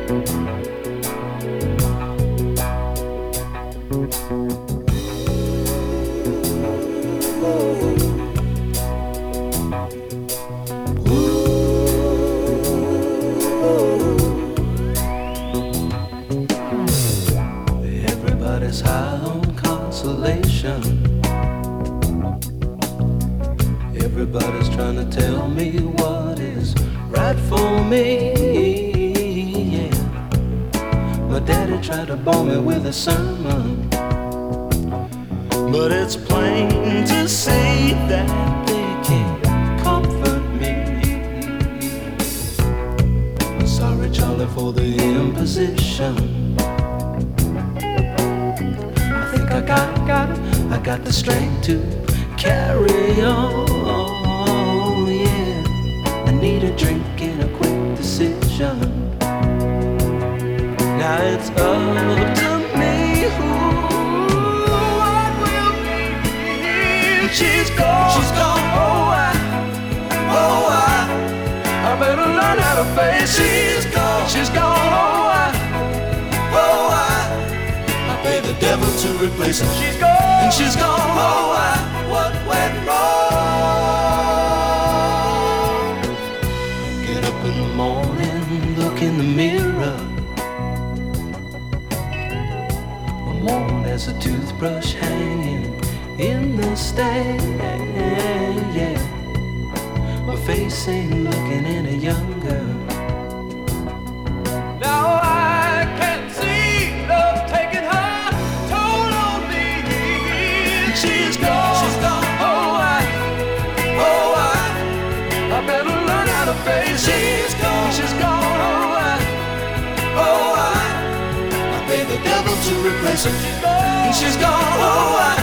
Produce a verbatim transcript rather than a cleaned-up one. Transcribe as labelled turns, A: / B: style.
A: Everybody's high on consolation. Everybody's trying to tell me what is right for me. Yeah. My daddy tried to bore me with a sermon, but it's plain to see that they can't comfort me. I'm sorry, Charlie, for the imposition. I think I got, got, I got the strength to carry on. Yeah, I need a drink and a quick decision. Now it's up to me who I will be. She's gone, she's gone. Oh, I, oh, I, I better learn how to face. She's gone, she's gone. Oh, I, oh, I, I pay the devil to replace her. She's gone, and she's gone. Oh, I, what went wrong? Get up in the morning, look in the mirror. I'm worn as a toothbrush hanging in the stand. Yeah, my face ain't looking any younger. Now I can see love taking her toll on me. She's gone, she's gone. Oh, I, oh, I, I better learn how to face. She's gone, she's gone. Oh, I, oh, I, I pay the devil to replace her. She's gone, she's gone. Oh, I.